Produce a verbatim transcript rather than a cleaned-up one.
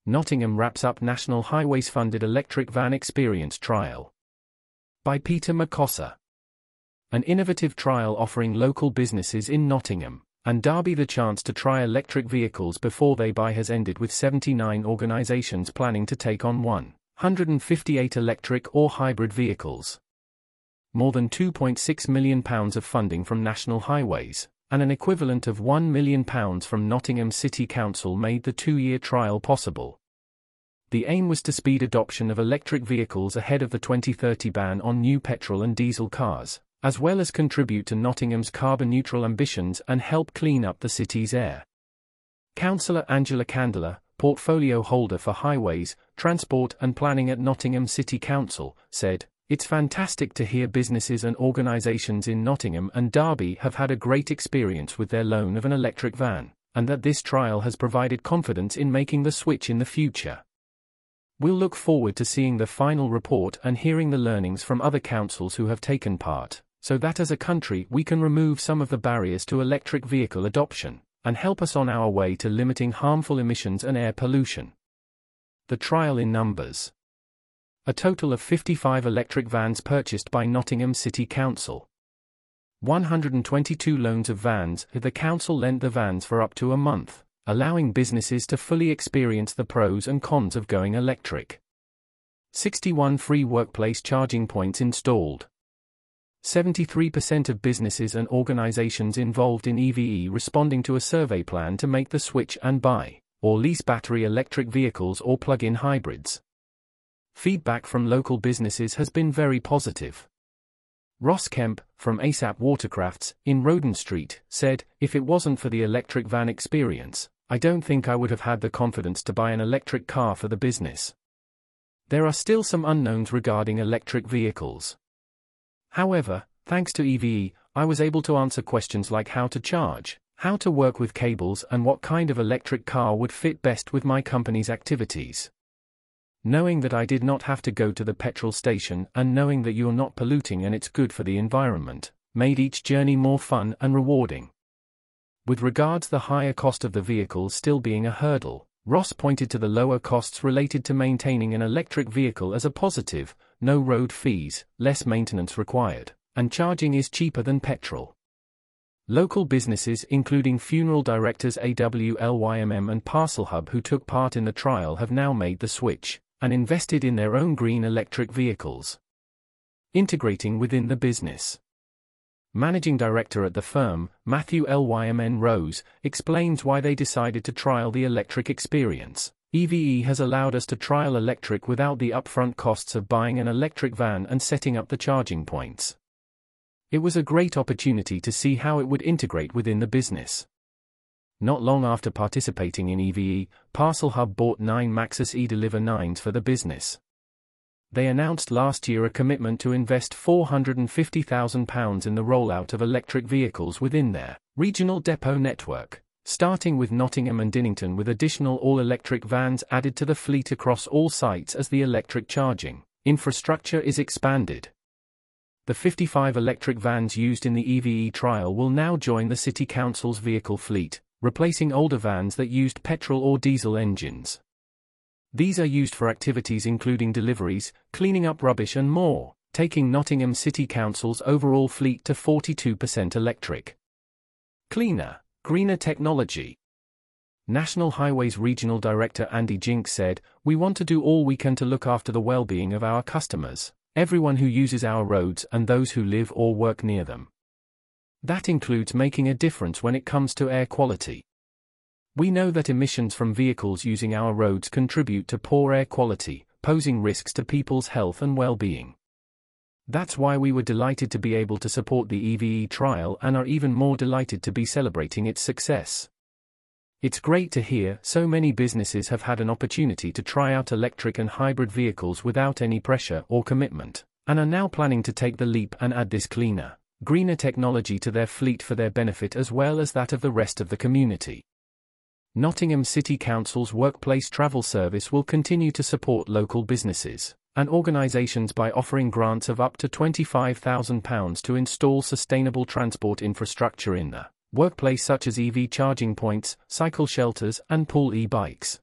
Nottingham wraps up National Highways-funded electric van experience trial. By Peter McCosser. An innovative trial offering local businesses in Nottingham and Derby the chance to try electric vehicles before they buy has ended, with seventy-nine organisations planning to take on one hundred fifty-eight electric or hybrid vehicles. More than two point six million pounds of funding from National Highways, and an equivalent of one million pounds from Nottingham City Council made the two-year trial possible. The aim was to speed adoption of electric vehicles ahead of the twenty thirty ban on new petrol and diesel cars, as well as contribute to Nottingham's carbon-neutral ambitions and help clean up the city's air. Councillor Angela Candler, portfolio holder for Highways, Transport and Planning at Nottingham City Council, said, "It's fantastic to hear businesses and organisations in Nottingham and Derby have had a great experience with their loan of an electric van, and that this trial has provided confidence in making the switch in the future. We'll look forward to seeing the final report and hearing the learnings from other councils who have taken part, so that as a country we can remove some of the barriers to electric vehicle adoption, and help us on our way to limiting harmful emissions and air pollution." The trial in numbers. A total of fifty-five electric vans purchased by Nottingham City Council. one hundred twenty-two loans of vans. The council lent the vans for up to a month, allowing businesses to fully experience the pros and cons of going electric. sixty-one free workplace charging points installed. seventy-three percent of businesses and organisations involved in E V E responding to a survey plan to make the switch and buy or lease battery electric vehicles or plug-in hybrids. Feedback from local businesses has been very positive. Ross Kemp, from ASAP Watercrafts, in Roden Street, said, "If it wasn't for the electric van experience, I don't think I would have had the confidence to buy an electric car for the business. There are still some unknowns regarding electric vehicles. However, thanks to E V E, I was able to answer questions like how to charge, how to work with cables, and what kind of electric car would fit best with my company's activities. Knowing that I did not have to go to the petrol station and knowing that you're not polluting and it's good for the environment, made each journey more fun and rewarding." With regards the higher cost of the vehicles still being a hurdle, Ross pointed to the lower costs related to maintaining an electric vehicle as a positive: no road fees, less maintenance required, and charging is cheaper than petrol. Local businesses including funeral directors A W L Y M M and Parcel Hub who took part in the trial have now made the switch and invested in their own green electric vehicles. Integrating within the business. Managing Director at the firm, Matthew L Y M N Rose, explains why they decided to trial the electric experience. "E V E has allowed us to trial electric without the upfront costs of buying an electric van and setting up the charging points. It was a great opportunity to see how it would integrate within the business." Not long after participating in E V E, Parcel Hub bought nine Maxus e-Deliver nines for the business. They announced last year a commitment to invest four hundred fifty thousand pounds in the rollout of electric vehicles within their regional depot network, starting with Nottingham and Dinnington, with additional all-electric vans added to the fleet across all sites as the electric charging infrastructure is expanded. The fifty-five electric vans used in the E V E trial will now join the City Council's vehicle fleet, replacing older vans that used petrol or diesel engines. These are used for activities including deliveries, cleaning up rubbish and more, taking Nottingham City Council's overall fleet to forty-two percent electric. Cleaner, greener technology. National Highways Regional Director Andy Jinks said, "We want to do all we can to look after the well-being of our customers, everyone who uses our roads and those who live or work near them. That includes making a difference when it comes to air quality. We know that emissions from vehicles using our roads contribute to poor air quality, posing risks to people's health and well-being. That's why we were delighted to be able to support the E V E trial and are even more delighted to be celebrating its success. It's great to hear so many businesses have had an opportunity to try out electric and hybrid vehicles without any pressure or commitment, and are now planning to take the leap and add this cleaner, greener technology to their fleet for their benefit as well as that of the rest of the community." Nottingham City Council's workplace travel service will continue to support local businesses and organisations by offering grants of up to twenty-five thousand pounds to install sustainable transport infrastructure in the workplace, such as E V charging points, cycle shelters, and pool e-bikes.